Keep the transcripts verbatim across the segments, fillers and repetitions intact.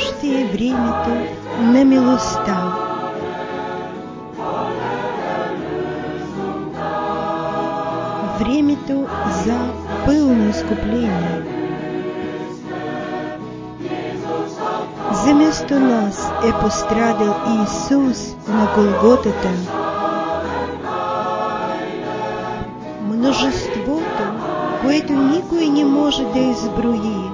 нащие времето на милостта. Времето за пълно изкупление. Заместо нас е пострадал Исус на Голготата. Множеството, което никой не може да изброи,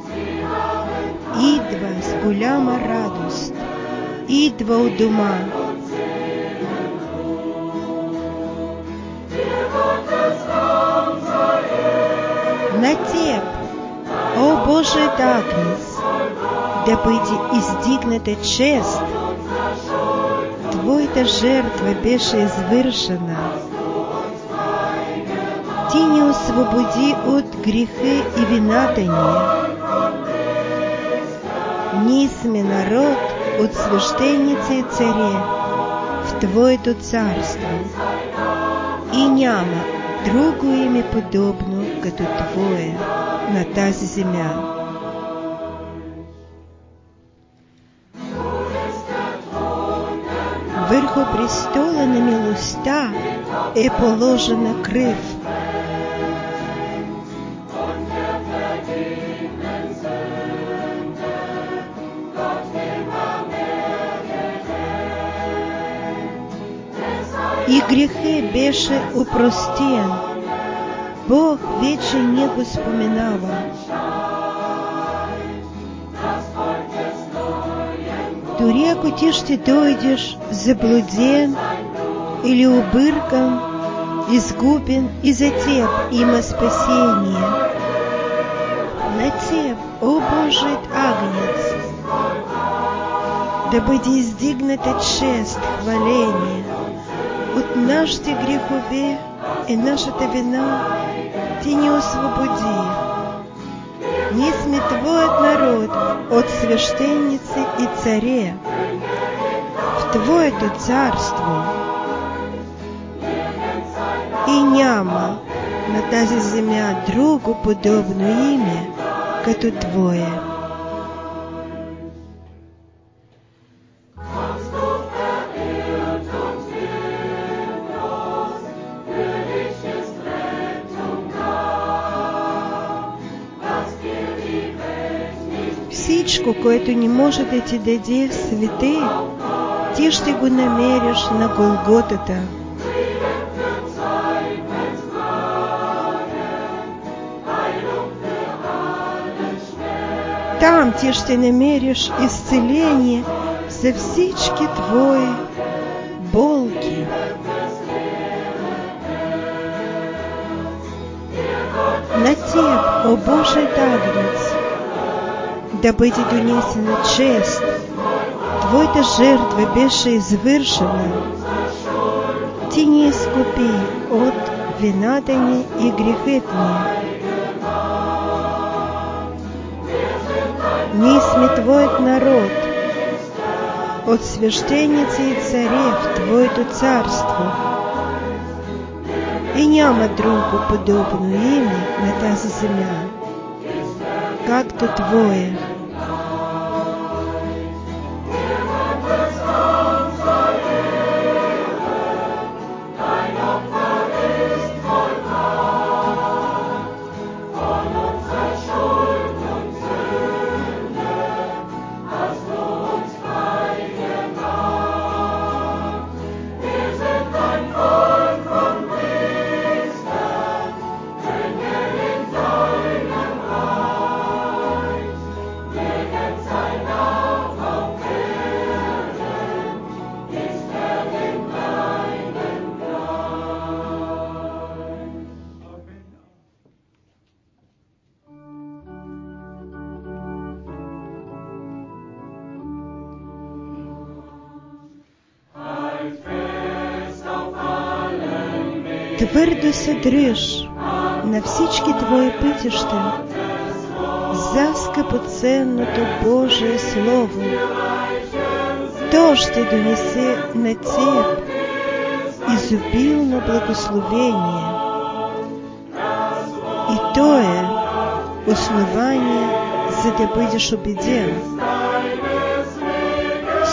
идва с голяма радост, идва у дома. На теб, о Божият Агнец, да бъде издигната чест. Твоята жертва беше извършена. Ти ни освободи от греха и вината ни. Ние сме народ от свещеници и царе в Твоето царство. И няма друго име подобно като Твое на тази земя. Върху престола на милостта е положена кръв. И грехът беше опростен. Бог вече не го споменава. Дори ако ти ще дойдеш заблуден или объркан, изгубен, и за теб има спасение. На теб, о Божият Агнец, да бъде издигната чест, хваление. От нашите грехове и нашата вина Ти ни освободи. Ние сме Твоят народ от свещеници и царе в Твоето царство. И няма на тази земя друго подобно име като Твое. Всичко, което не може да ти даде свете, ти ще го намериш на Голготата. Там ти ще намериш изцеление за всички твои болки. На теб, о Божият Агнец, да бъде донесена чест. Твоята жертва беше извършена. Ти ни изкупи от вината ни и грехът ни. Ние сме Твоят народ, от свещеници и царе в Твоето царство. И няма друго подобно име на тази земя, както Твое. Твърдо се дръж на всички Твои пътища за скъпоценното Божие Слово. То ще донесе на теб изобилно благословение. И то е основание, за да бъдеш убеден.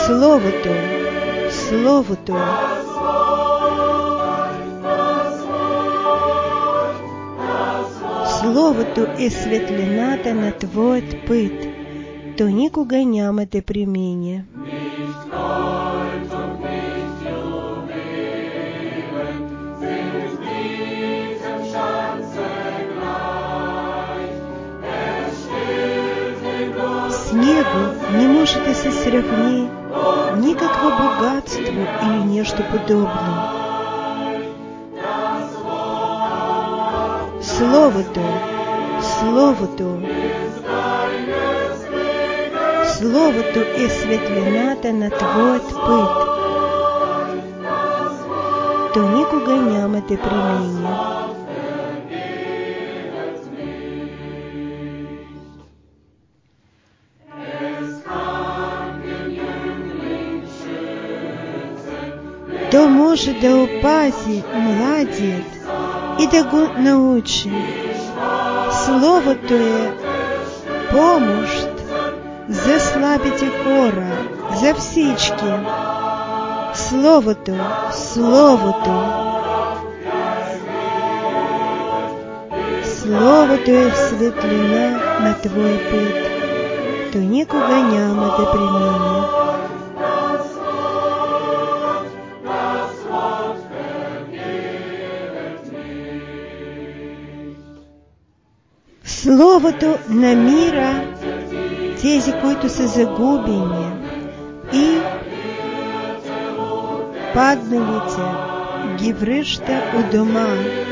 Словото, Словото. Словото е светлината на твоят път, то никога няма да премине. С него не може да се сравни никакво богатство или нещо подобно. Словото, Словото. Словото е светлината на твоят път, то никога няма да премине. То може да опази младият и да го научи. Словото е помощ за слабите хора, за всички. Словото, Словото. Словото е светлина на твой път, то никога няма да премине. Словото намира тези, които са загубени и падналите, ги връща у дома.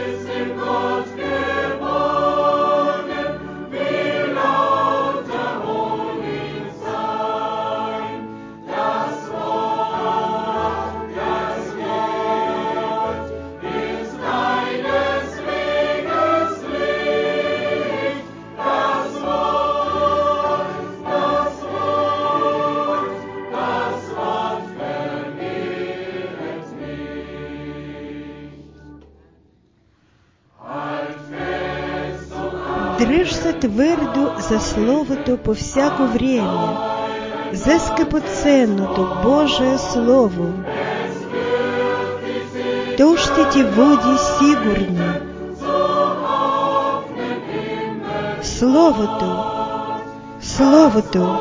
Дръж се твърдо за Словото по всяко време, за скъпоценното Божие Слово. То ще ти води сигурно. Словото, Словото.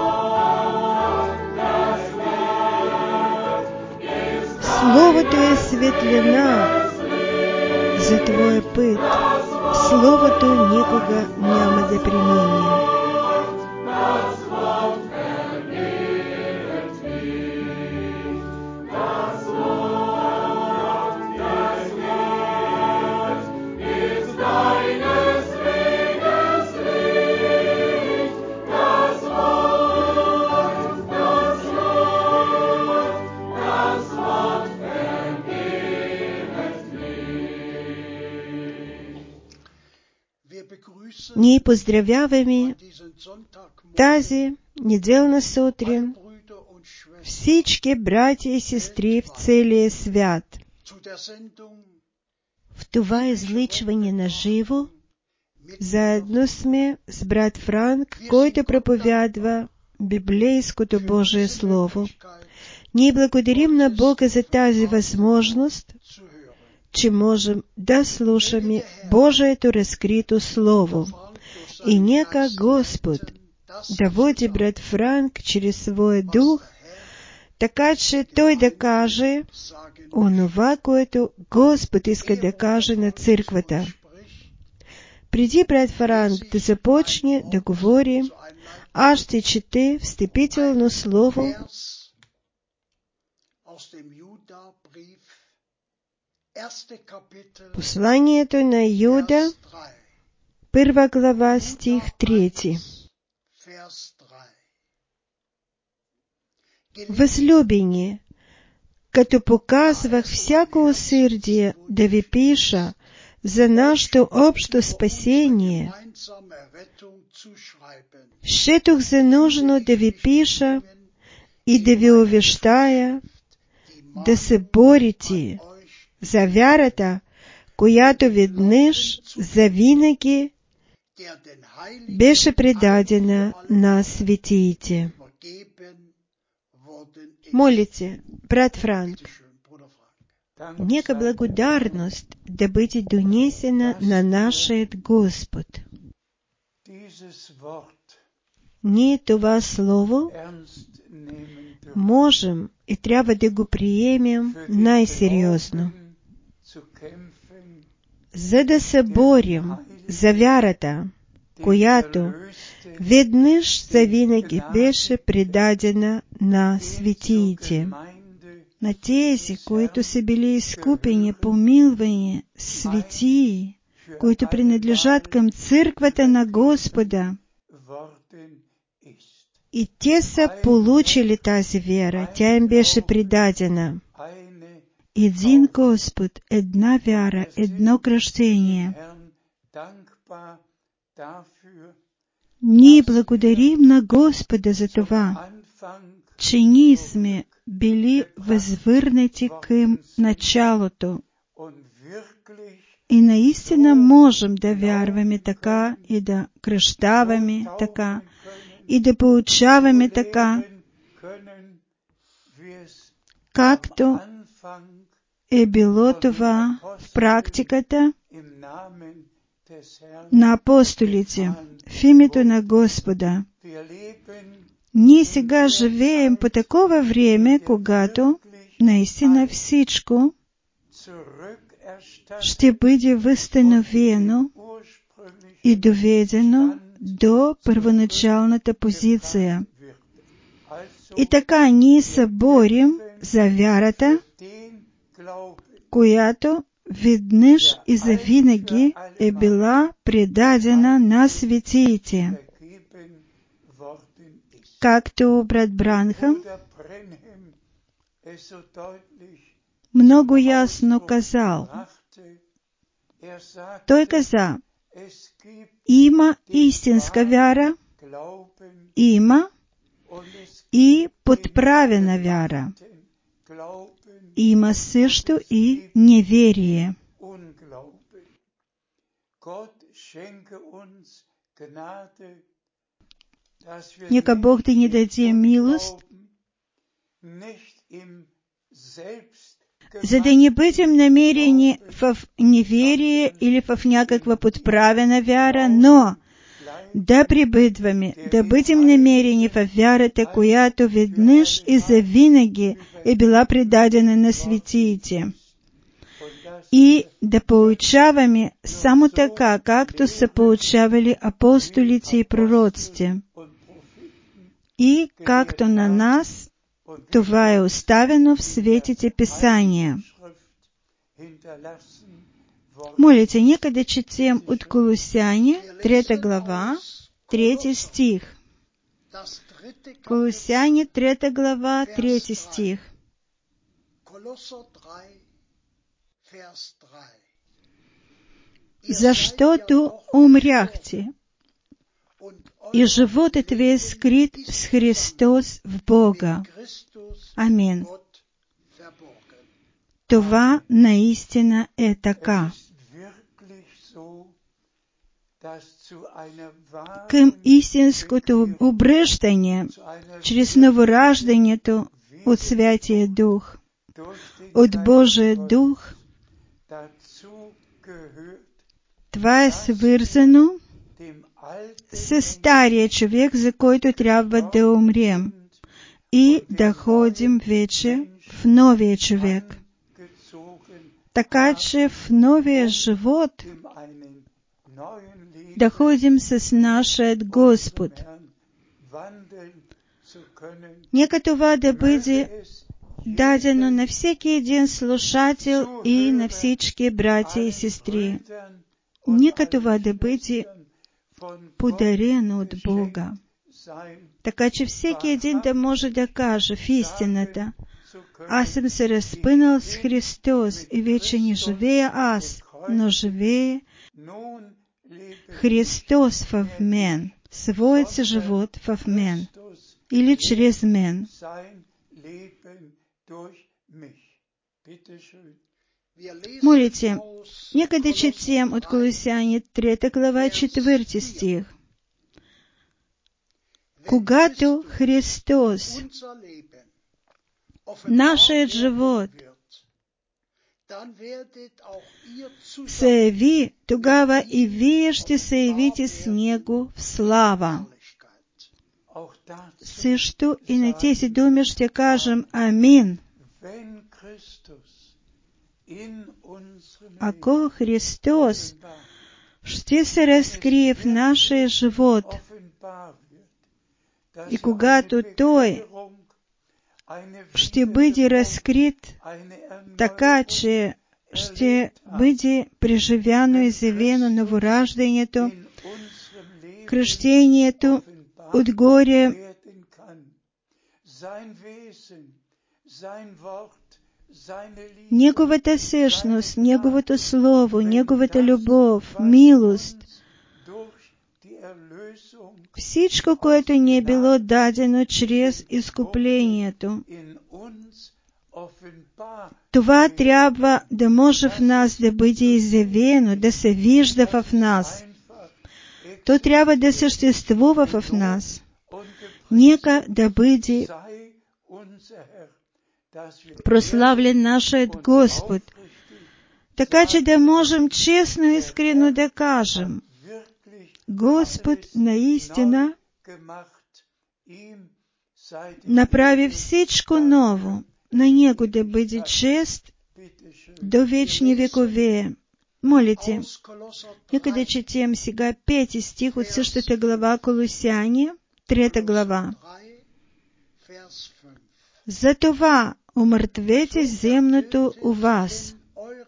Словото е светлина за твоя път. Словото никога няма да премине. Ние поздравяваме тази неделна сутрин всички братя и сестри в целия свят. В това излъчване на живо заедно сме с брат Франк, който проповядва библейското Божие Слово. Ние благодарим на Бога за тази възможност, че можем да слушаме Божието разкрито Слово. И нека Господ да води брат Франк чрез своя дух, така че той да каже онова, което Господ иска да каже на църквата. Преди брат Франк да започне да говори, аз ще чете встъпително слово посланието на Юда, първа глава, стих трети. Възлюбени, като показвах всяко усърдие да ви пиша за нашето общо спасение, счетох за нужно да ви пиша и да ви увещая да се борите за вярата, която веднъж завинаги беше предадена на светиите. Молите, брат Франк, нека благодарност да бъде донесена на нашият Господ. Ние това слово можем и трябва да го приемем най-сериозно, за да се борим за вярата, която веднъж завинаги беше предадена на светиите, на тези, които са били изкупени, помилвани, светии, които принадлежат към църквата на Господа. И те са получили тази вяра, тя им беше предадена. Един Господ, една вяра, едно кръщение. Ние благодарим на Господа за това, че ние сме били възвърнати към началото. И наистина можем да вярваме така и да кръщаваме така и да получаваме така, както е било това в практиката на апостолите, в името на Господа. Ние сега живеем по такова време, когато наистина всичко ще бъде възстановено и доведено до първоначалната позиция. И така ние се борим за вярата, която веднъж и завинаги е била предадена на светиите. Както брат Бранхам много ясно казал. Той каза, има истинска вяра, има и подправена вяра. Има също и неверие. Нека Бог да ни даде милост, за да не бъдем намерени в неверие или в някаква подправена вяра, но да пребъдваме, да бъдем намерени в вярата, която веднъж и завинаги е била предадена на светиите. И да получаваме само така, както са получавали апостолите и пророците. И както на нас това е оставено в светите писания. Молите, нека да четем от Колосяни, трета глава, трети стих. Колосяни, трета глава, трети стих. Защото умряхте, и животът ви е скрит с Христос в Бога. Амин. Това наистина е така. Към истинското обръщане, чрез новораждането от Святия Дух, от Божия Дух, това е свързано с стария човек, за който трябва да умрем и да ходим вече в новия човек. Така че в новия живот да ходим с нашият Господ. Нека това да бъде дадено на всеки един слушател и на всички братя и сестри. Нека това да бъде подарено от Бога. Така че всеки един да може да каже в истината: аз съм се разпънал с Христос и вече не живея аз, но живее Христос в мен, своят си живот в мен или чрез мен. Молите, нека да четем от Колосяни, трета глава, четвърти стих. Когато Христос нашият живот се яви, тогава и вие ще се явите с Него в слава. Също и на тези думи ще кажем Амин. Ако Христос ще се разкрие в нашия живот, и когато Той ще бъде разкрит така, че ще бъде преживяно и изявено новораждането, кръщението отгоре, Неговата същност, Неговото Слово, Неговата любов, милост, всичко, което ни е било дадено чрез изкуплението, това трябва да може в нас да бъде изявено, да се вижда в нас. То трябва да съществува в нас. Нека да бъде прославлен нашият Господ, така че да можем честно и искрено да кажем: Господ наистина направи всичко ново. На Него да бъде чест до вечни векове. Молите. Нека да четем сега пети стих от същата глава Колосяни, трета глава. Затова умъртвете земното у вас,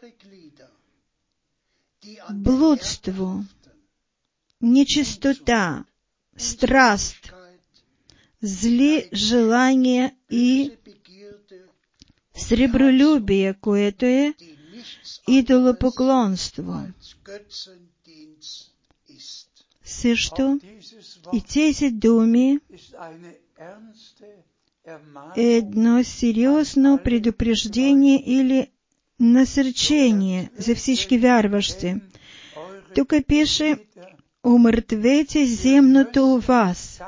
блудство, нечистота, страст, зли желания и сребролюбие, което е идолопоклонство. Също и тези думи е едно сериозно предупреждение или насърчение за всички вярващи. Тук пише: умъртвете земното у вас.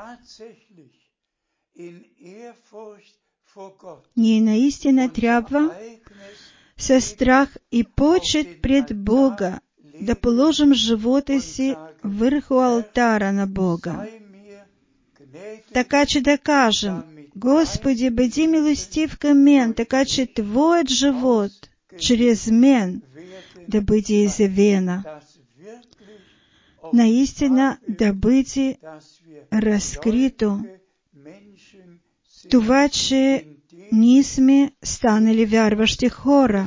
Ние наистина трябва със страх и почет пред Бога да положим живота си върху алтара на Бога. Така че да кажем: Господи, бъди милостив към мен, така че Твоят живот чрез мен да бъде изявена. Наистина да бъде разкрито това, че ние сме станали вярващи хора,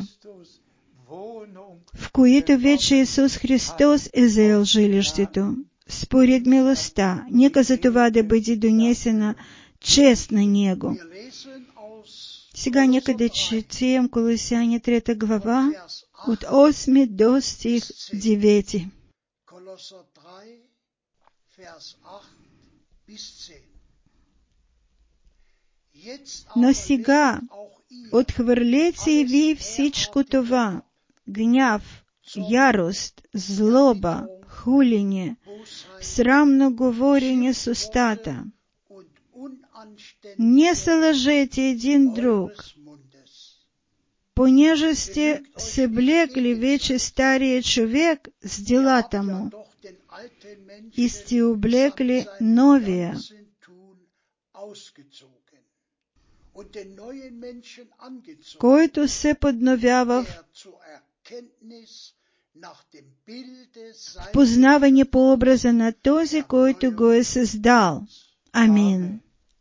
в които вече Исус Христос е заел жилището. Според милостта, нека за това да бъде донесена чест на Него. Сега нека да четем Колосяни трета глава, от осми до стих девети. Но сега отхвърлете и вие всичко това: гняв, ярост, злоба, хулене, срамно говорене с устата. Не се лъжете един друг, понеже сте съблекли вече стария човек с делата му и сте облекли новия, който се подновява в познаване по образа на този, който го е създал. Амин.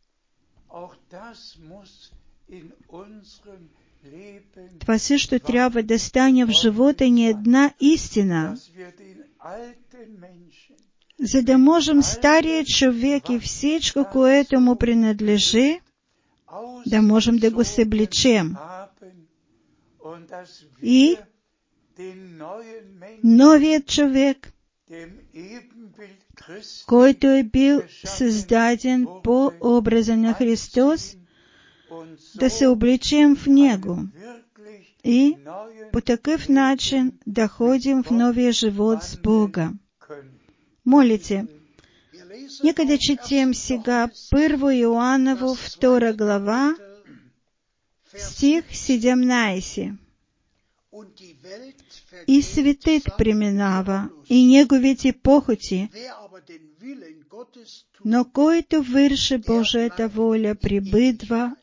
Това също трябва да стане в живота ни една истина, за да можем стария човек и всичко, което му принадлежи, да можем да го съблечем. И новият човек, който е бил създаден по образа на Христос, да се облечем в Него и по такъв начин да ходим в новия живот с Бога. Молите. Нека да четем сега Първо Йоаново, втора глава, Стих семнадцатый. «И светит преминава, и неговите похоти, но кой-то върши Божията воля прибидва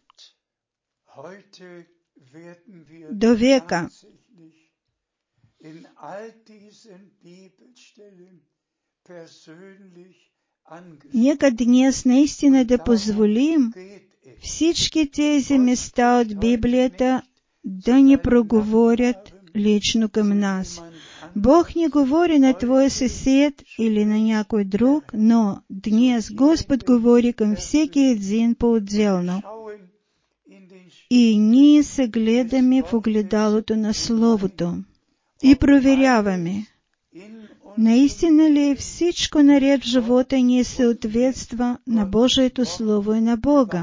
до века». Нека днес наистина да позволим всички тези места от Библията да ни проговорят лично към нас. Бог не говори на твой съсед или на някой друг, но днес Господ говори към всеки един по-отделно. И ние се гледаме в огледалото на Словото и проверяваме, наистина ли всичко наред в живота ни съответства на Божието Слово и на Бога.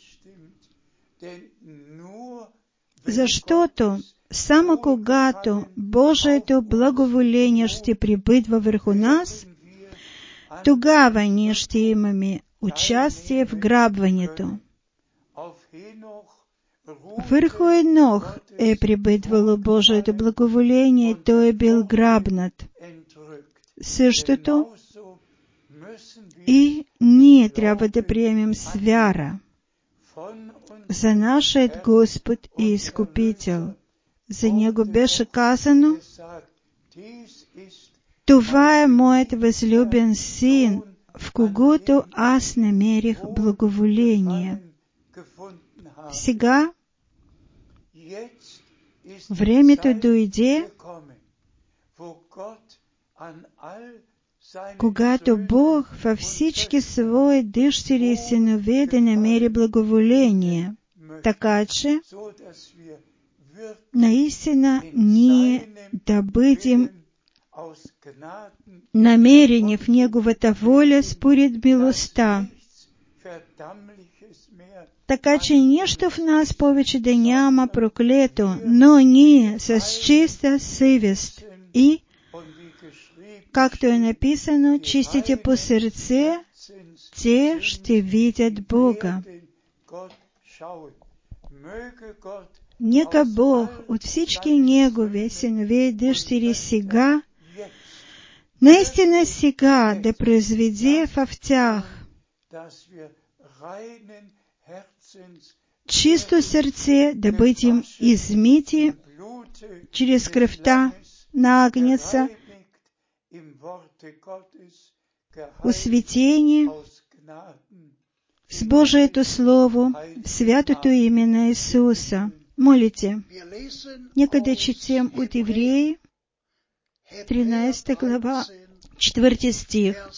Защото само когато Божието благоволение ще прибъдва върху нас, тогава ние ще имаме участие в грабването. Върху Енох е прибъдвало Божието благоволение, и той е бил грабнат. Същото и ние трябва да приемем с вяра за нашият Господ и Изкупител. За Него беше казано: това е моят възлюбен син, в когото аз намерих благоволение. Сега времето дойде, когато Бог във всички свои дъщери и синове да намери благоволение, така че наистина ние да бъдем намерени в Неговата воля според милостта, така че нищо в нас повече да няма проклето, но ние с чиста съвест и, както е написано, чистите по сърце, те ще видят Бога. Нека Бог от всички Негови синове и дъщери сега, наистина сега, да произведе в тях чисто сърце, да бъдем измити чрез кръвта на Агнеца, осветени с Божието Слово, в святото име на Исуса. Молите. Нека да четем от Евреи, тринадесета глава, четвърти стих.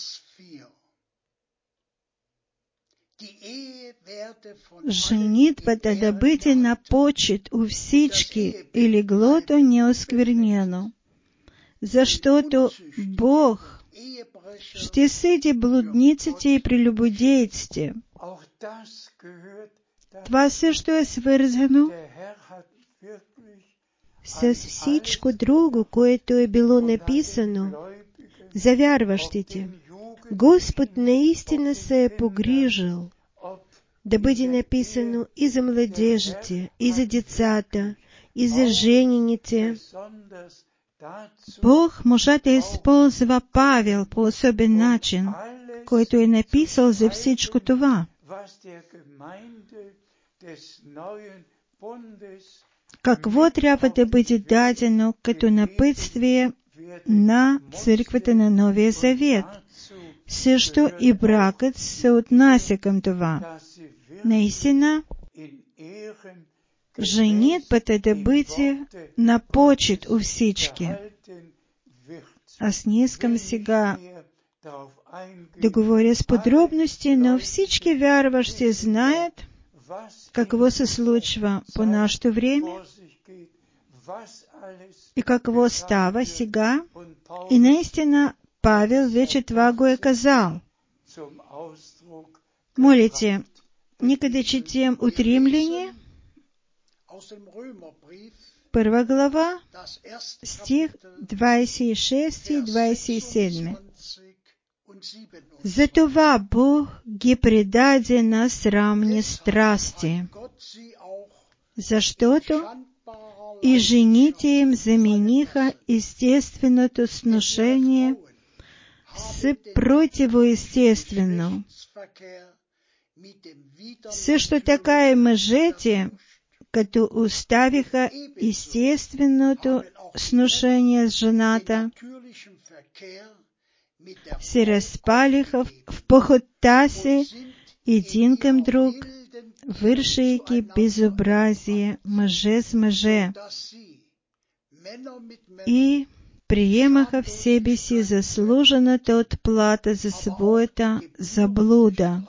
Женитбата да бъде на почет у всички и леглото неосквернено, защото Бог ще съди блудниците и прелюбодейците. Това също е свързано с всичко друго, което е било написано за вярващите. Господ наистина се е погрижил да бъде написано и за младежите, и за децата, и за женените. Бог може да използва Павел по особен начин, който е написал за всичко това. Какво трябва да бъде дадено като напътствие на църквата на Новия Завет? Също и бракът се отнася към това. Наистина, женитбата да бъде на почет у всички. Аз не искам сега да говоря с подробности, но всички вярващи знаят какво се случва по нашето време и какво става сега. И наистина Павел вече това го е казал. Молите, нека да четем от Римляни, първа глава, стих двадесет и шести и двадесет и седми. Затова Бог ги предаде на срамни страсти, за щото и жените им замениха естественото сношение с противоестествено. Също така и мъжете, като оставиха естественото сношение с жената, се разпалиха в похотта си един към друг, вършейки безобразие мъже с мъже, и приемаха в себе си заслужената отплата за своята заблуда.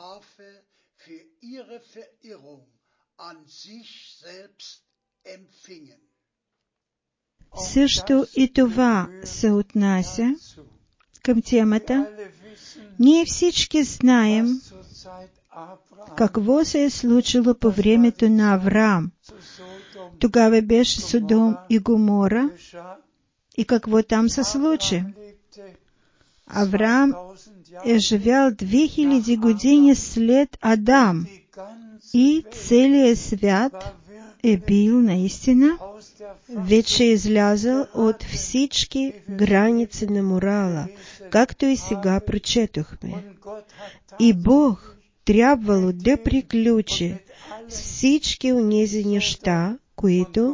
Също и това се отнася към темата. Ние всички знаем какво се е случило по времето на Авраам. Тогава беше Содом и Гомора. И какво там се случи? Авраам е живял две хиляди години след Адам и целият свят е бил наистина вече излязъл от всички граници на морала, както и сега прочетохме. И Бог трябвало да приключи с всички онези неща, които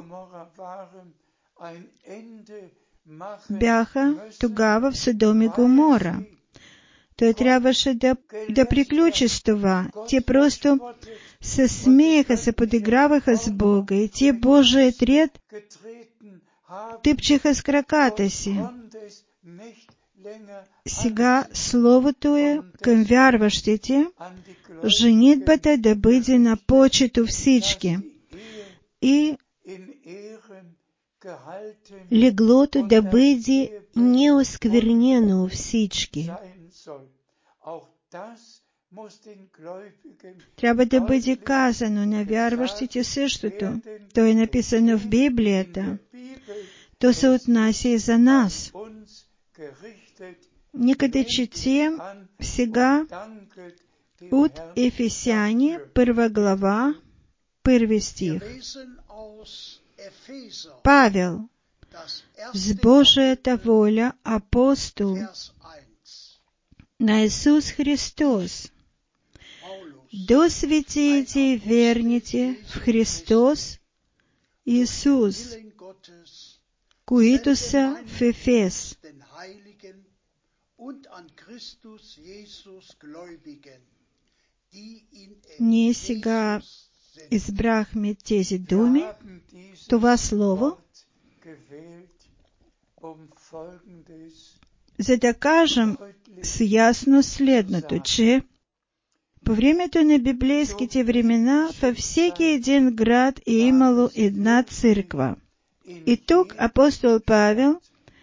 бяха тогава в Содом и Гомора. Той трябваше да, да приключи с това. Те просто се смееха, се подиграваха с Бога и те Божият ред тъпчеха с краката си. Сега Словото е към вярващите, женитбата да бъде на почето всички и леглото да бъде неосквернено у всички. Трябва да бъде казано на вярващите същото. То е написано в Библията. То се отнася и за нас. Нека да четем сега от Ефесяни, първа глава, първи стих. Павел, с Божията воля апостол на Исус Христос, до светиите и верните в Христос Исус, които са в Ефес. Ние сега избрахме тези думи, това слово, за да кажем с ясно следното, че по времето на библейските времена във всеки един град е имало една църква. И тук апостол Павел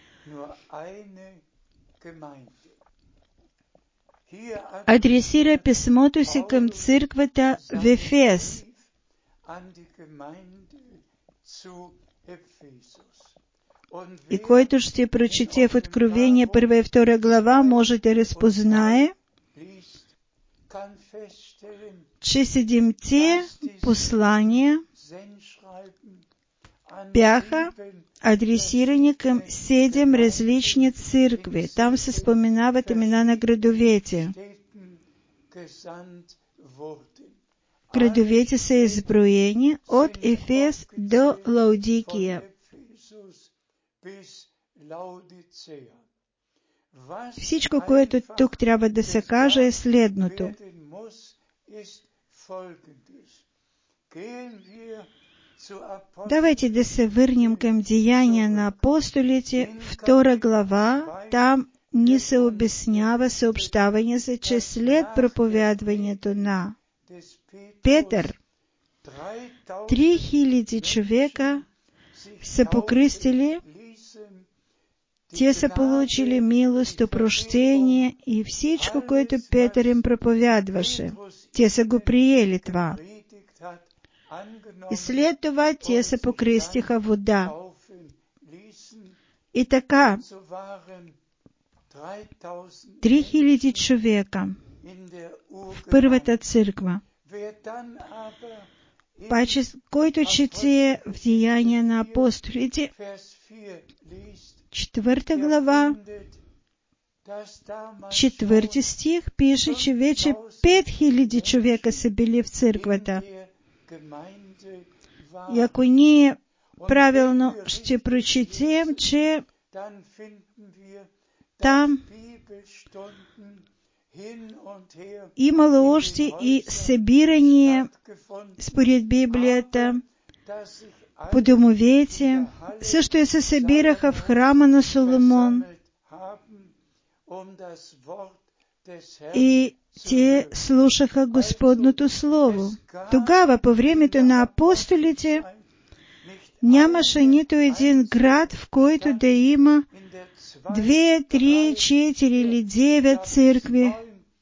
адресира писмото си към църквата в Ефес. И който ще прочете в Откровение първа и втора глава, може да разпознае, че седемте послания бяха адресирани към седем различни църкви. Там се споменават имена на градовете. Градовете са изброени от Ефес до Лаодикия. Всичко, което тук трябва да се каже, е следното. Давайте да се върнем към Деяния на апостолите, втора глава. Там ни се обяснява съобщаване за, че след проповядването на Петър, три хиляди човека са покръстили, те са получили милост, опрощение и всичко, което Петър им проповядваше. Те са го приели това. И след това те се покръстиха вода. И така, три хиляди човека в първата църква. паче който чете в Деяния на апостолите, четвърта глава, четвърти стих, пише, че вече пет хиляди човека са били в църквата. И ако ние правилно ще прочетем, че там имало още и събирания, според Библията, по домовете. Също и се събираха в храма на Соломон. И те слушаха Господното Слово. Тогава, по времето на апостолите, нямаше нито един град, в който да има две, три, четири или девет църкви.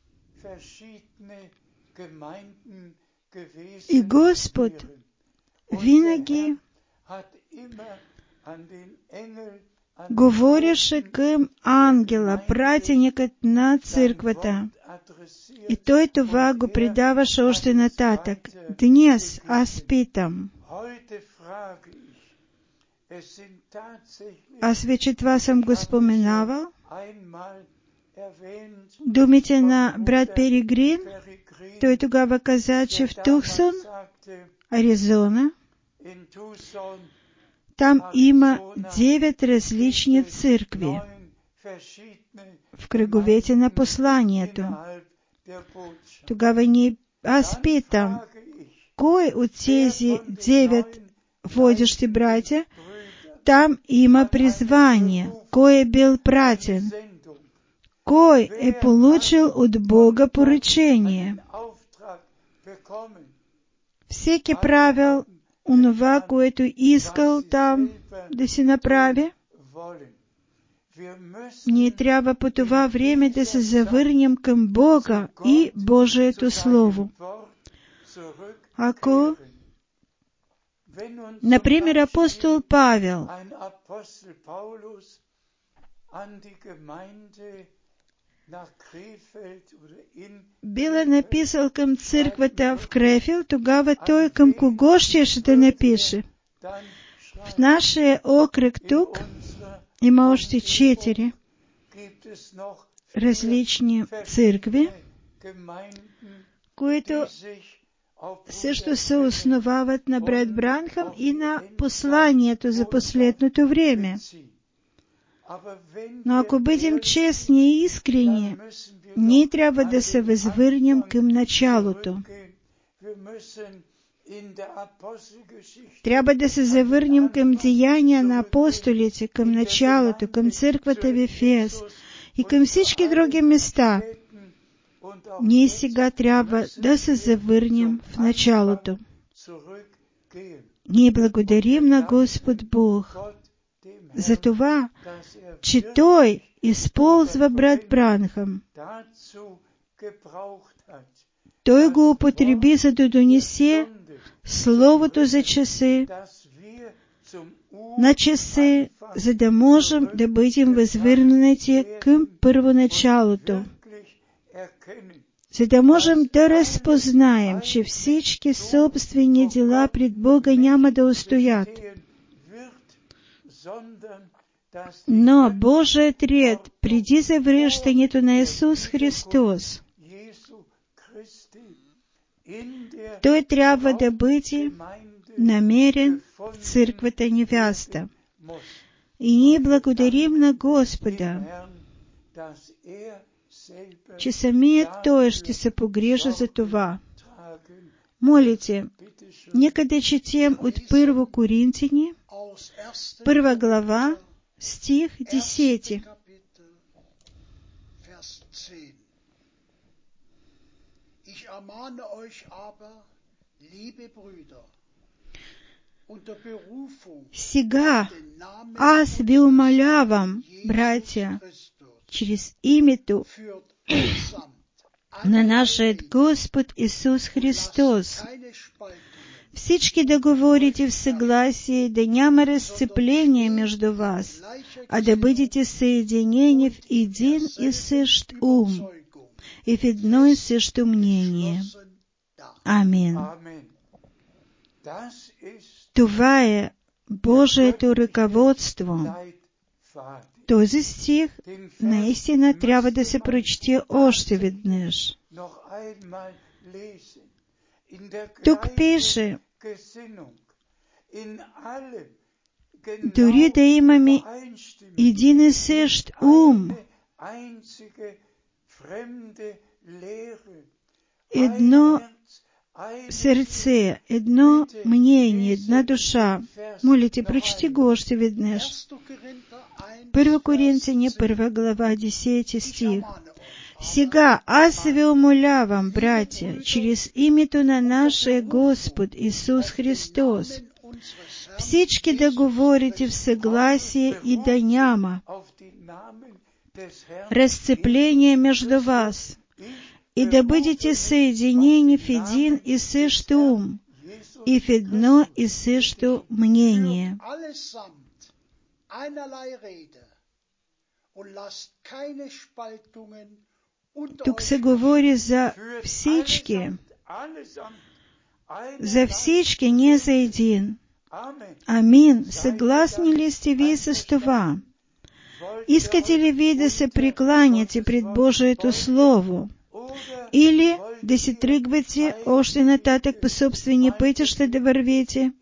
И Господ винаги говореше към ангела, пратеникът на църквата. И той това го предаваше още нататък. Днес аз питам. Аз вече това съм го споменавал. Думите на брат Перегрин, той тогава каза, че в Тухсон, Аризона, там има девет различни църкви в кръговете на посланието. Тогава ни, аз питам, кой от тези девет водещи братя там има призвание? Кой е бил пратен? Кой е получил от Бога поръчение? Всеки правил онова, което искал там да си направи. Ние трябва по това време да се завърнем към Бога и Божието Слово. Ако, например, апостол Павел бил написал към църквата в Крефел, тогава той към кого ще да напише? В нашия окръг тук има още четири различни църкви, които също се основават на брат Бранхам и на посланието за последното време. Но ако бъдем честни и искрени, ние трябва да се възвърнем към началото. Трябва да се завърнем към деяния на апостолите, към началото, към църквата в Ефес и към всички други места. Ние сега трябва да се завърнем в началото. Ние благодарим на Господ Бог за това, че Той използва брат Бранхам. Той го употреби, за да донесе Словото за часи, на часи, за да можем да бъдем възвърнати към първоначалото, за да можем да разпознаем, че всички собствени дела пред Бога няма да устоят. Но Божият ред преди завръщането на Исус Христос, Той трябва да бъде намерен в църквата невяста. И ние благодарим на Господа, че самият Той ще се погрижи за това. Молите, нека да четем от Първо Коринтини, първа глава, стих десети. Сега аз ви умолявам, братя, чрез името на нашия Господ Исус Христос, всички да говорите в съгласие, да няма разцепление между вас, а да бъдете съединени в един и същ ум и в едно и също мнение. Амин. Това е Божието ръководство. Този стих наистина трябва да се прочете още веднъж. Тук пише, дори да имаме един и същ ум, едно сърце, едно мнение, една душа. Молите, прочети го още веднъж. Първо Коринтяни, първа глава, десети стих. Сега аз ви умолявам, братя, чрез името на нашия Господ Исус Христос, всички да говорите в съгласие и да няма разцепление между вас, и да бъдете съединени в един и същ ум и в едно и също мнение. Тук се говори за всички, за всички, не за един. Амин. Съгласни ли сте вие с това? Искате ли вие да се прекланяте пред Божието Слово? Или да си тръгвате още нататък по собствени пътища да вървите?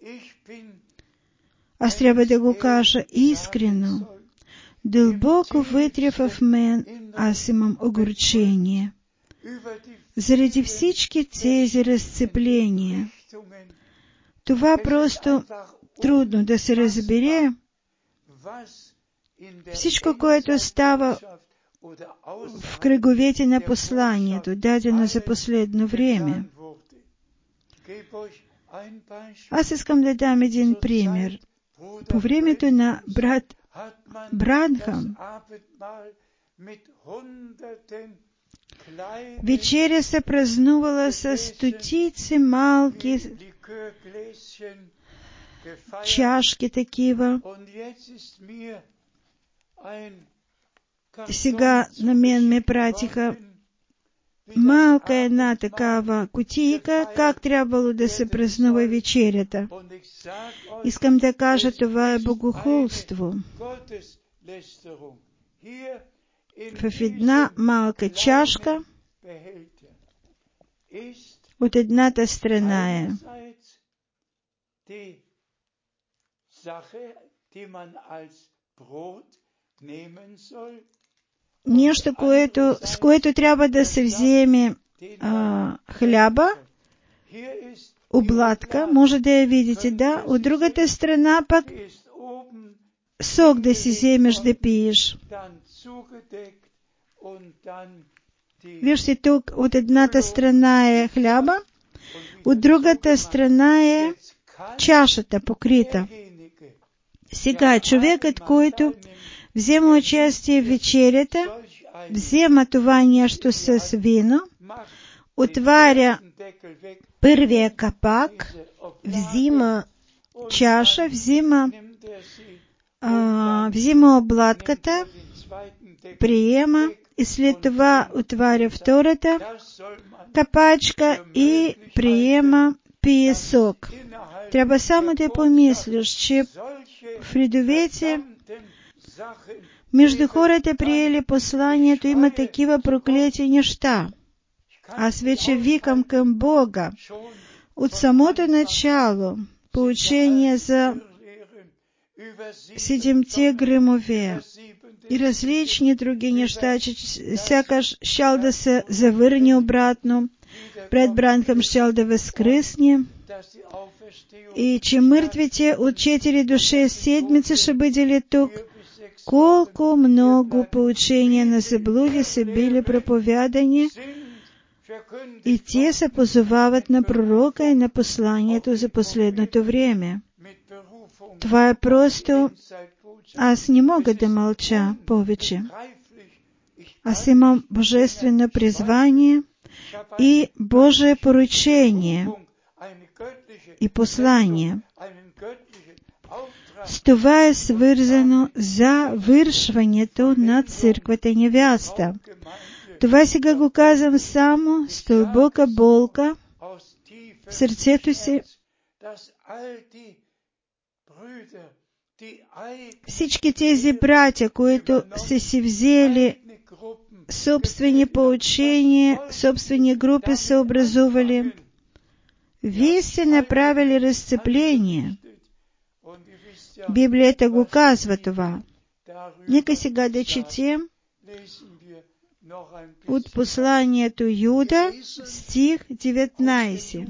Аз трябва да го кажа искрено. Дълбоко вътре в мен аз имам огорчение. Заради всички тези разцепления. Това просто трудно да се разбере. Всичко, което става в кръговете на посланието, дадено за последно време. Аз искам да дам един пример. По времето на брат Бранхам вечеря се празнувала с стотици малки чашки такива. Сега на мен ме пратиха малка една такава кутийка, как трябвало да се празнува вечерята. Искам да кажа, това е богохулство. В една малка чашка от едната страна е нещо, което, с което трябва да се вземе а, хляба, облатка, може да я видите, да. От другата страна пък сок да си вземеш да пиеш. Вижте, тук от едната страна е хляба, от другата страна е чашата покрита. Сега човекът, който взема участие в вечерята, взема това нещо с вино, отваря първия капак, взима чаша, взима, а, взима обладката, приема и след това отваря втората капачка и приема, пие сок. Трябва само да помислиш, че в редовете между хората приели посланието има такива проклети неща. Аз вече викам към Бога. От самото начало, поучение за седемте гръмове и различни други неща, че сякаш щял да се завърне обратно, пред Бранхам щял да възкръсне, и че мъртвите от четири до шест седмици ще бъдели тук. Колко много поучения на заблуди са били проповядани, и те се позовават на пророка и на посланието за последното време. Това е просто... Аз не мога да мълча повече. Аз имам божествено призвание и Божие поручение и послание. С това е свързано за вършването на църквата невяста. Това сега го казвам само с дълбока болка в сърцето си, Всички тези братя, които са си взели собствени поучения, собствени групи са образували, вие сте направили разцепление. Библията го казва това. Нека сега да четем от посланието Юда, стих деветнайсети.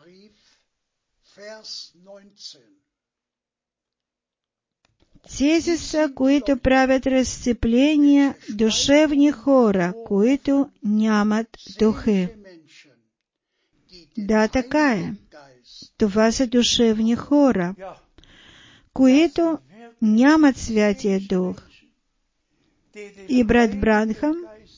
Тези са, които правят разцепления, душевни хора, които нямат духи. Да, така е. Това са душевни хора, които нямат Святия Дух. И брат Бранхам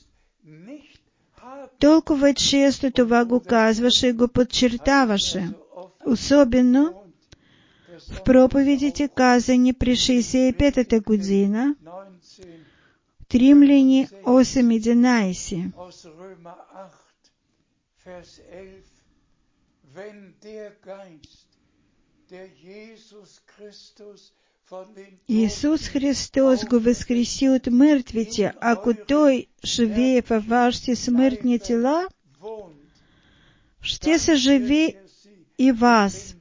толкова често това го казваше и го подчертаваше, особено в проповедите, казани при шейсет и петата година, в Римляни осем единайсет. Иисус Христос го възкреси от мъртвите, ако Той живее във вашите смъртни тела, ще съживи и вас.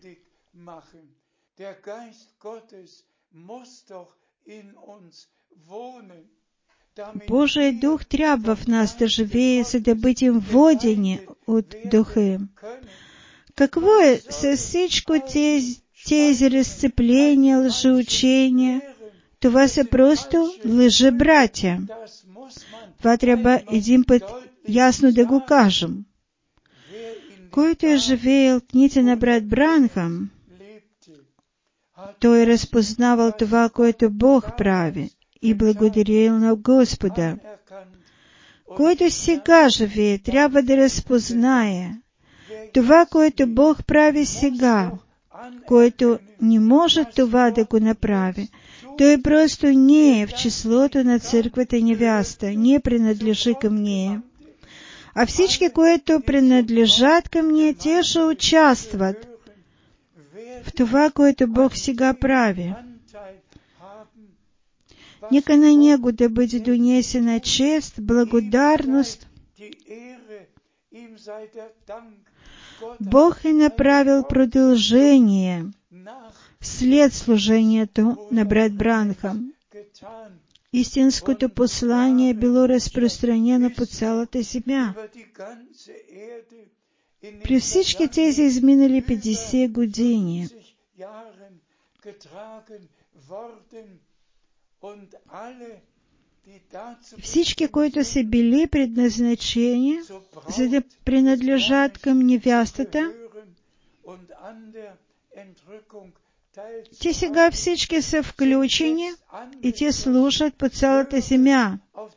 Божий Дух трябва в нас да живее, за да бъдем водени от Духа. Какво е с всичко тези, тези разцепления, лъжеучения? Това са просто лъжебратя. Това трябва един път ясно да го кажем. Който е живеел дните на брат Бранхам, той е разпознавал това, което Бог прави, и благодарил на Господа. Който сега живее, трябва да разпознае това, което Бог прави сега. Който не може това да го направи, той просто не е в числото на църквата невяста, не принадлежи към нея. А всички, които принадлежат към нея, те ще участват в това, което Бог сега прави. Нека на Него да бъде донесена чест, благодарност. Бог е направил продължение след служението на брат Бранхам. Истинското послание било разпространено по цялата земя. При всички тези изминали петдесет години всички, които са били предназначени, за да принадлежат към невястата, те сега всички са включени и те служат по цялата земя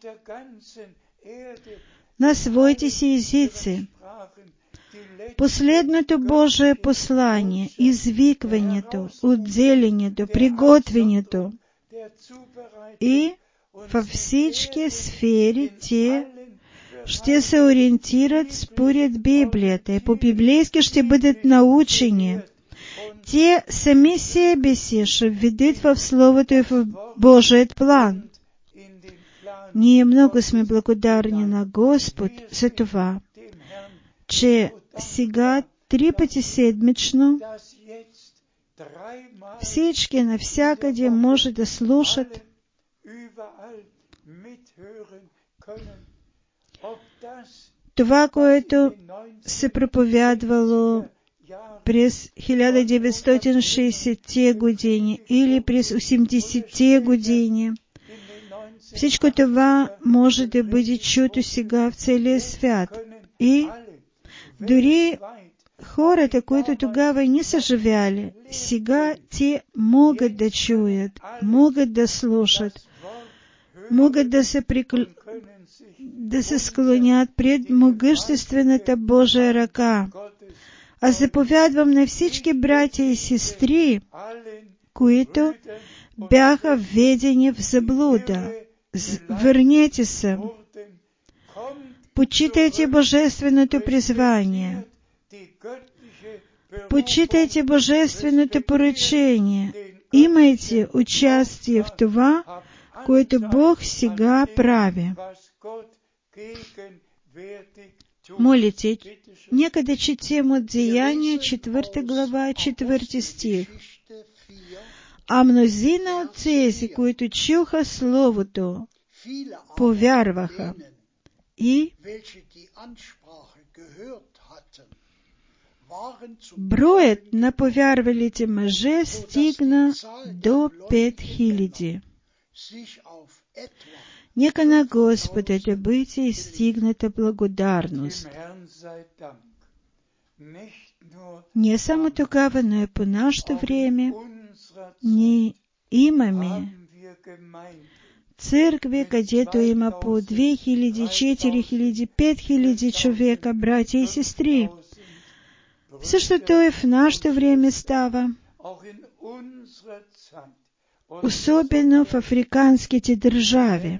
на своите си езици. Последното Божие послание, извикването, отделението, приготвянето и във всички сфери те ще се ориентират според Библията и по-библейски ще бъдат научени. Те сами себе си ще введат в Словото и в Божият план. Ние много сме благодарни на Господ за това, че сега три пъти седмично всички навсякъде може да слушат това, което се проповядвало през хиляда деветстотин и шейсетте години или през осемдесетте години. Всичко това може да бъде чуто сега в целия свят. И дори хората, които тогава не са живяли, сега те могат да чуят, могат да слушат, могат да се, прикл... да се склонят пред могъществената Божия ръка. Аз заповядвам на всички братя и сестри, които бяха введени в заблуда. Върнете се. Почитайте Божественото призвание. почитайте божественото поручение, имайте участие в това, което Бог сега прави. Молите, нека да четем от Деяния, четвърта глава, четвърти стих. А мнозина от тези, които чуха Словото, повярваха и броят на повярвалите мъже стигна до пет хиляди. Нека на Господа да бъде изстигната благодарност. Не само тогава, но и по нашето време ние имаме църкви, където има по две хиляди, четири хиляди, пет хиляди човека, братя и сестри. Същото и в нашето време става, особено в африканските държави.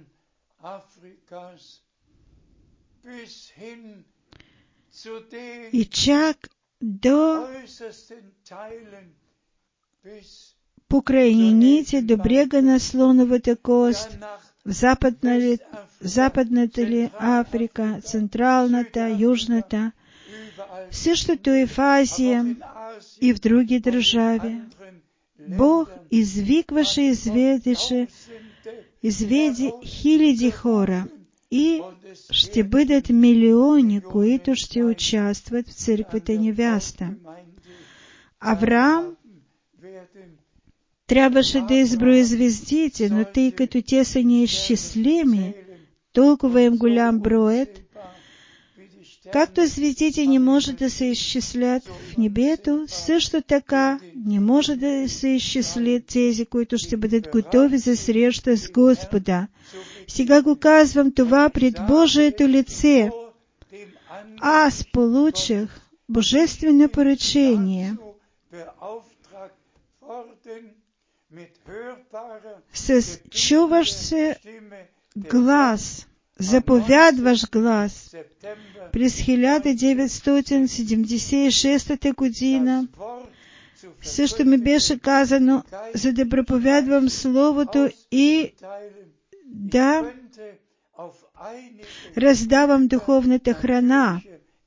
И чак до покрайнините, до брега на Слоновата кост, в западна ли, западната ли Африка, централната, южната, същото и в Азия и в други държави. Бог извикваше, изведеше, изведи хиляди хора и ще бъдат милиони, които ще участват в църквата невяста. Авраам трябваше да изброи звездите, но тъй като те са неизчислими, толкова им голям броят, както звездите не може да се изчислят в небето, също така не може да се изчислят тези, които ще бъдат готови за среща с Господа. Сега го казвам това пред Божието лице. Аз получих божествено поръчение с чуващ се глас, заповядващ глас. През хиляда деветстотин седемдесет и шеста година също ми беше казано, за да проповядвам Словото и да раздавам духовната храна.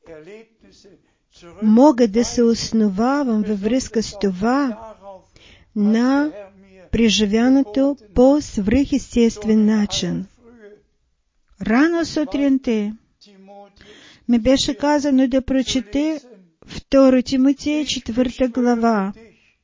Мога да се основавам във връзка с това на преживяното по свръхестествен начин. Рано сутринта ми беше казано да прочете втора Тимотея, четвърта глава.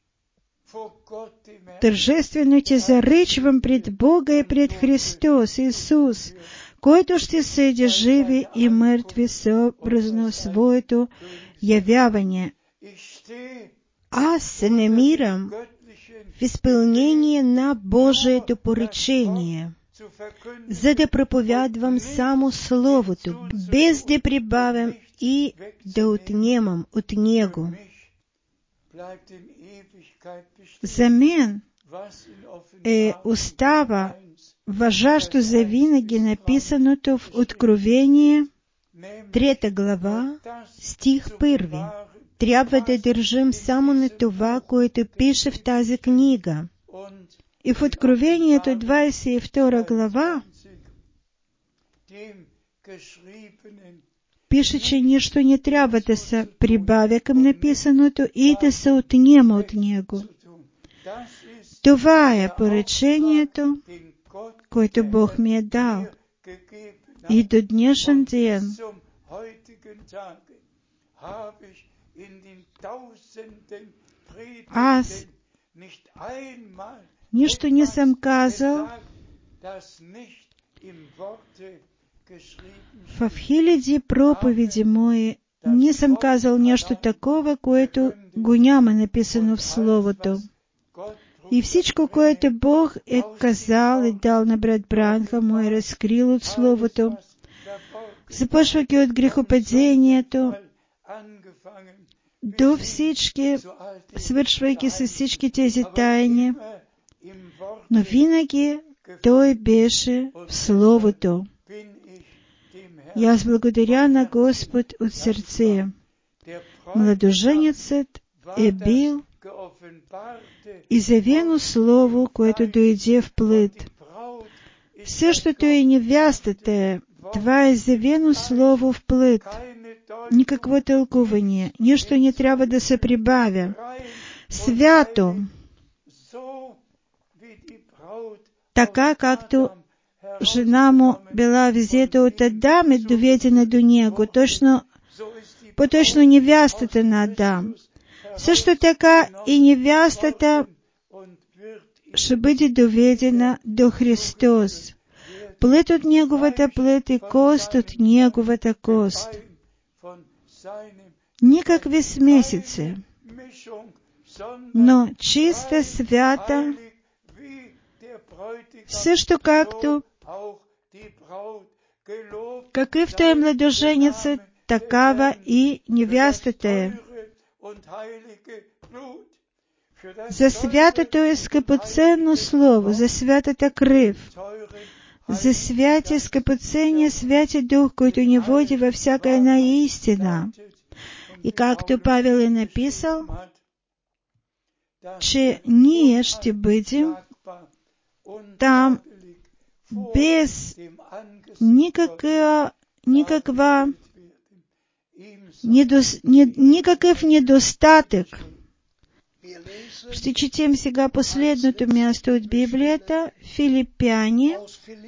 Тържествено ти заръчвам пред Бога и пред Христос Исус, който ще съди живи и мъртви съобразно своето явяване. Аз се намирам в изпълнение на Божието поръчение, за да проповядвам само Словото, без да прибавям и да отнемам от Него. За мен е остава важащо за винаги написаното в Откровение, трета глава, стих първи. Трябва да държим само на това, което пише в тази книга. И в Откровението двадесет и втора глава пише, че нищо не трябва да се прибавя към написаното и да се отнема от него. Това е поръчението, което Бог ми е дал. И до днешен ден аз нищо не съм казал в хиляди проповеди мои. Не съм казал нещо такова, което го няма написано в Словото. И всичко, което Бог е казал и дал на брат Бранхам, му е разкрил от Словото, започвайки от грехопадението до всички, свършвайки с всички тези тайни, но винаги Той беше в Словото. И аз благодаря на Господ от сърце. младоженецът е бил и завено слово, което дойде в плът. Същото и невястата е. Това е завено слово в плът. Никакво тълкуване, нищо не трябва да се прибавя. Свято, така както жена му била взета от Адам и доведена до него, точно, поточно невястата на Адам. Също така и невястата ще бъде доведена до Христос. Плът от неговата плът и кост от неговата кост. Никакви смесици, но чиста, свята, също както какъвто е младоженецът, такава и невястата е. За святото е скъпоценно слово, за святата кръв, за святия скъпоценния святи дух, който ни води във всяка една истина. И както Павел е написал, че ние ще бъдем там без никаква, никаква недос, не, никакъв недостатък. Ще четем сега последното място от Библията, Филипяни,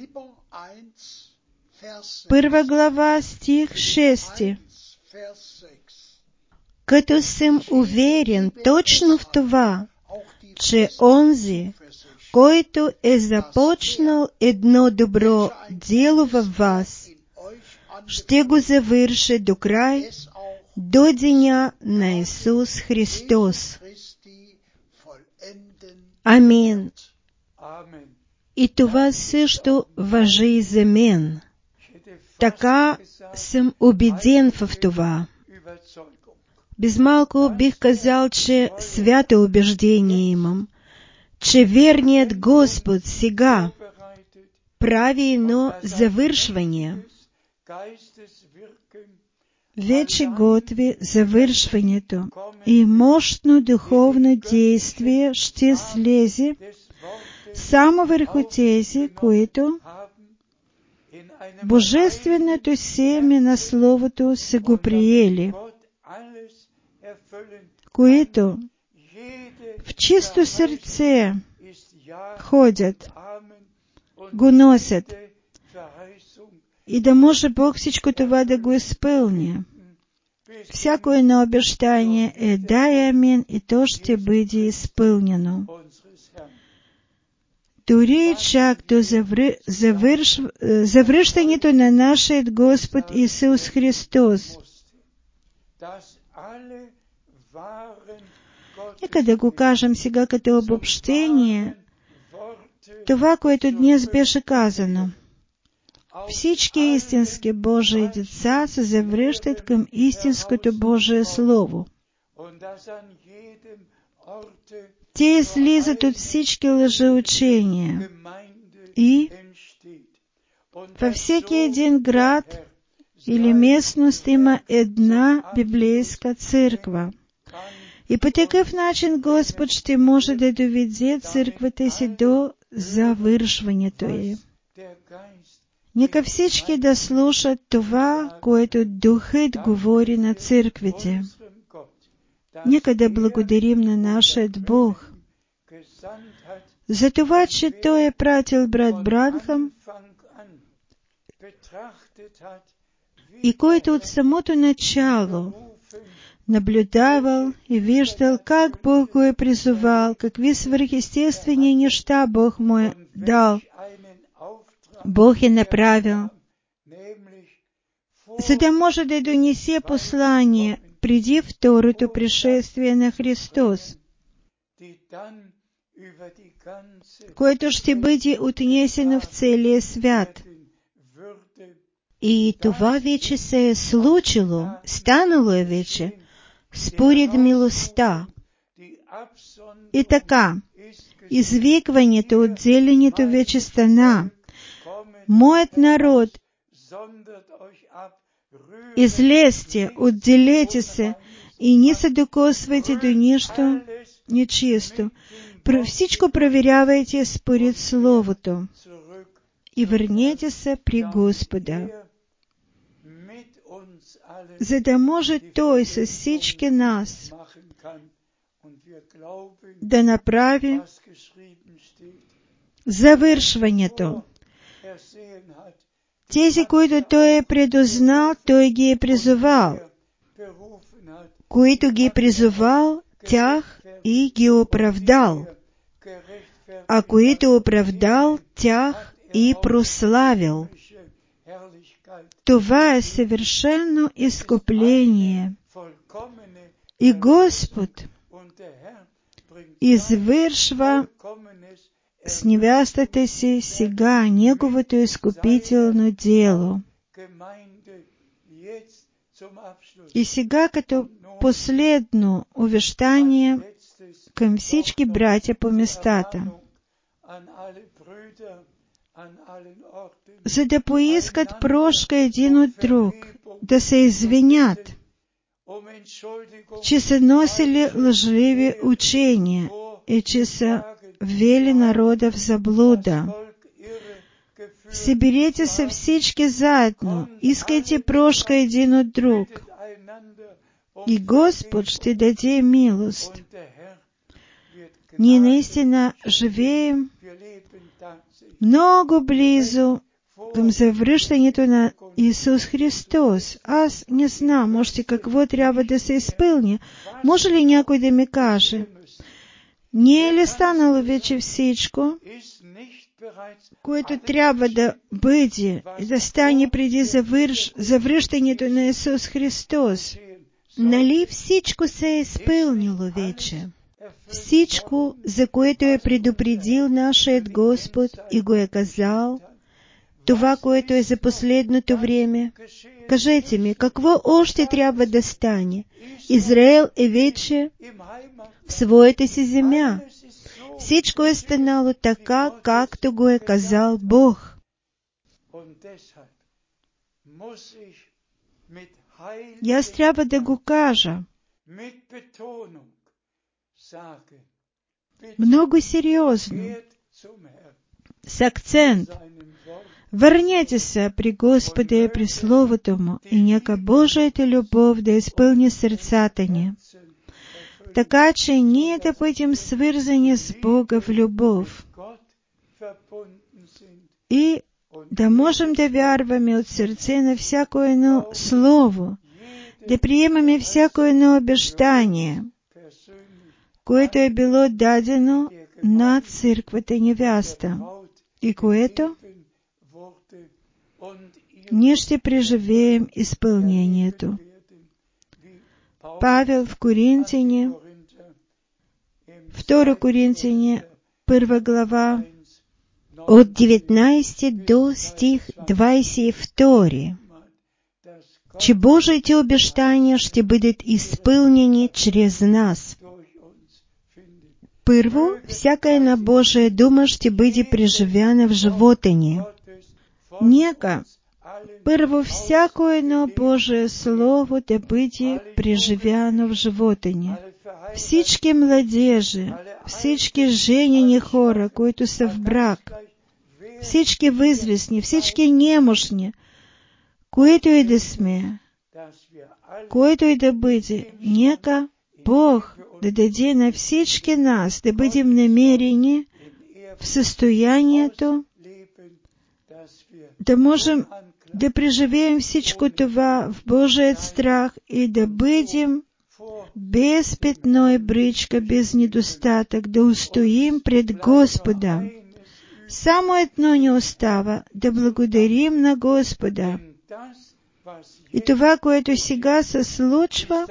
първа глава, стих шести. Като съм уверен точно в това, че онзи, който е започнал едно добро дело във вас, ще го завърши до край, до деня на Исус Христос. Амин. И това също важи и за мен. Така съм убеден в това. Без малко бих казал, че свято убеждение имам, че верният Господ сега прави едно завършване. Вече готви завършването и мощно духовно действие ще слезе само върху тези, които божественото семе на Словото са го приели, които в чисто сърце ходят, го носят, и да може Бог всичко това да го изпълни. Всяко едно обещание е да и амин, и то ще бъде изпълнено. Дори чак до завръ... завърш... завръщането на нашия Господ Исус Христос. Нека да го кажем сега като обобщение, това, което днес беше казано. Всички истински Божии деца се завръщат към истинското Божие Слово. Те излизат от всички лъжеучения и във всеки един град или местност има една библейска църква. И по такъв начин Господ ще може да доведе църквата си до завършването й. Нека всички да слушат това, което Духът говори на църквите. Нека да благодарим на нашия Бог за това, че Той е пратил брат Бранхам и който от самото начало наблюдавал и виждал как Бог го е призовал, какви свръхестествени неща Бог му е дал. Бог е направил, за да може да донесе послание преди второто пришествие на Христос, което ще бъде отнесено в целия свят. И това вече се е случило, станало е вече, според милостта. И така, извикването, отделението вече стана. Моят народ, излезте, отделете се і не се докосвайте до ніщо нечисто. Всичко проверявайте според Словото і вернетеся при Господа, за да може Той со всички нас да направи завършването. Тези, които Той е предузнал, Той ги е призовал. Които ги е призовал, тях и ги оправдал. А които оправдал, тях и прославил. Това е съвършено изкупление. И Господ извършва с невестата си сега Неговото изкупително дело. И сега като последно увещание към всички братя по местата, за да поискат прошка един от друг, да се извинят, че са носили лъжливи учения и че са ввели народа в заблуда. Съберете се всички заедно, искайте прошка един от друг, и Господ ще даде милост. Ние наистина живеем много близо към завръщането на Исус Христос. Аз не знам още какво трябва да се изпълни. Може ли някой да ми каже? Не е ли станало вече всичко, което трябва да бъде и да стане преди завърш... завръщането на Исус Христос? Нали всичко се е изпълнило вече? Всичко, за което е предупредил нашият Господ и го е казал, това, което е за последното време. Кажете ми, какво още трябва да стане? Израел е вече в своята си земя. Всичко е станало така, както го е казал Бог. И аз трябва да го кажа много сериозно, с акцент. Върнете се при Господа и при Словото Му, и нека Божията любов да изпълни сърцата ни, така че ние да бъдем свързани с Бога в любов и да можем да вярваме от сърце на всяко едно слово, да приемаме всяко едно обещание, което е било дадено на църквата невяста, и което ние ще преживеем изпълнението. Павел в Коринтяни, втора Коринтяни, първа глава, от деветнайсети до стих двайсет и втори, че Божиите обещания ще бъдат изпълнени чрез нас. Първо, всяка една Божия дума ще бъде преживяна в живота ни. Нека първо всяко едно Божие Слово да бъде преживяно в живота ни. Всички младежи, всички женени хора, които са в брак, всички възрастни, всички немощни, което и да сме, което и да бъде, нека Бог да даде на всички нас да бъдем намерени в състоянието да можем да преживеем всичко това в Божият страх и да бъдем без петно и бричка, без недостатък, да устоим пред Господа. Само едно ни остава – да благодарим на Господа. И това, което сега се случва,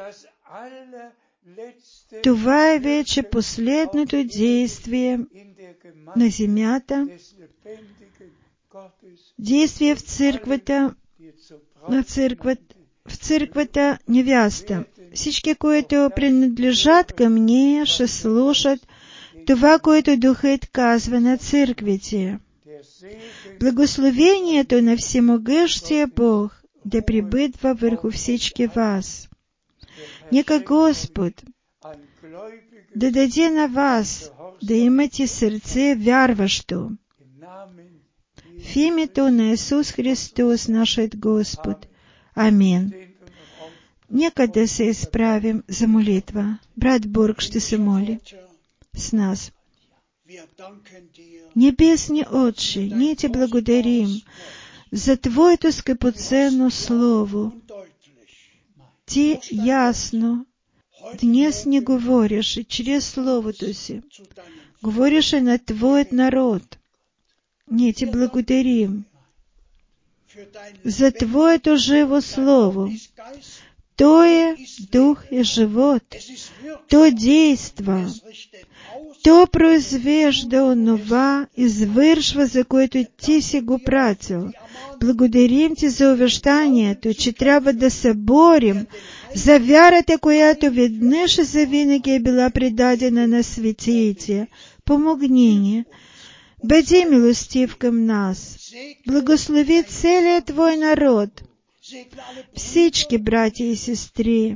това е вече последното действие на земята, действие в църквата, на църквата, в църквата невяста. Всички, които принадлежат към нея, ще слушат това, което Духът казва на църквите. Благословението на всемогъщия Бог да пребъдва върху всички вас. Нека Господ да даде на вас да имате сърце вярващо. В името на Исус Христос, нашият Господ. Амин. Нека да се изправим за молитва. Брат Бург ще се моли с нас. Небесни Отче, ние Ти благодарим за Твоето скъпоценно Слово. Ти ясно днес не говориш и чрез Словото Си. Говориш и на Твоят народ. Ние Ти благодарим за Твоето живо Слово. То е дух и живот. То действа. То произвежда онова, извършва, за което Ти си го пратил. Благодарим Ти за увещанието, че трябва да се борим за вярата, която веднъж и завинаги е била предадена на светиите. Помогни ни. Бъди милостив към нас. Благослови целият Твой народ, всички братя и сестри.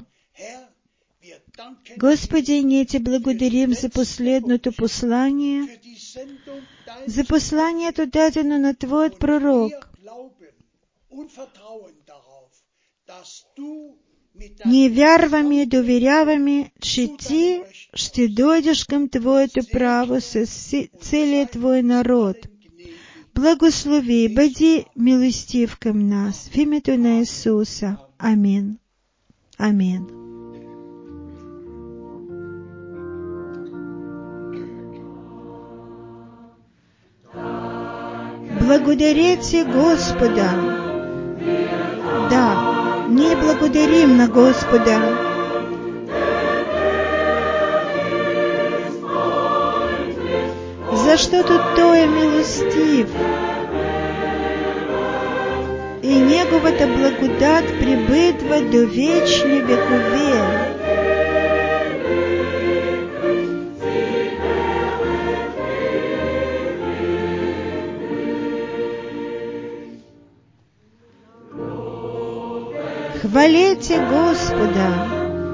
Господи, ние Ти благодарим за последното послание, за посланието дадено на Твоят пророк. Ние вярваме и доверяваме, че Ти ще дойдеш към Твоето право с целият Твой народ. Благослови, бъди милостив към нас. В името на Исуса. Амин. Амин. Благодарите Господа. Да, ние благодарим на Господа. Защото Той е милостив и Неговата благодат пребъдва до вечни векове. Хвалите Господа.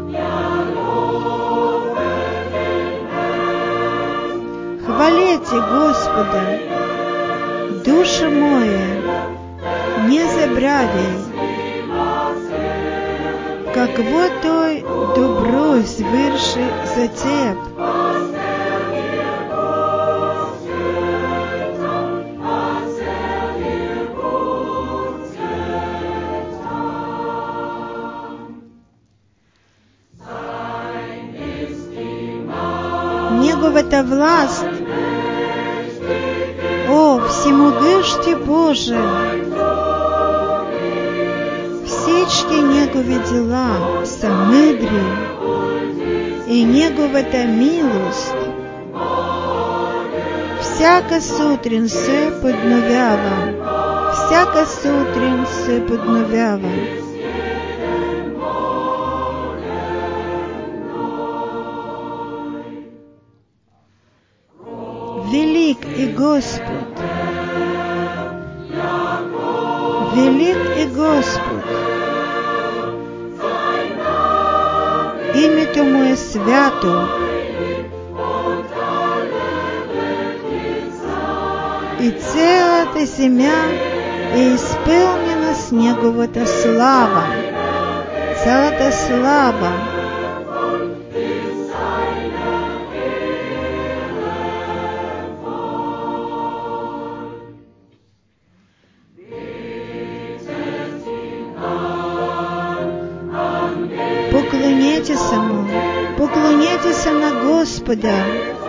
Хвалите Господа, душа моя, не забравяй, какво Той добро свърши за теб. Неговата власт, о, всемогъщи Боже, всички Негови дела са мъдри и Неговата милост всяка сутрин се подновява, всяка сутрин се подновява. Велик е Господ, велик е Господ, името Му е свято, и цялата земя е изпълнена с Неговата слава, цялата слава. Поклоните се Му, поклоните се на Господа.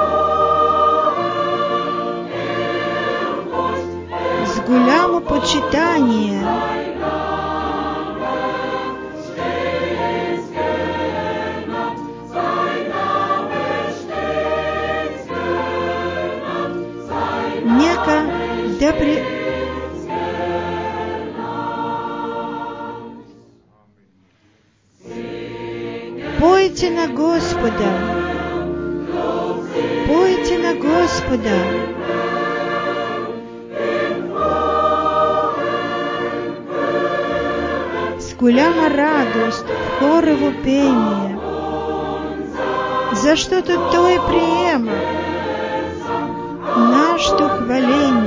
С голямо почитание. Нека да при... Пойте на Господа, пойте на Господа. С голяма радост в хорово пение. за що то той приємок наш то хвалення.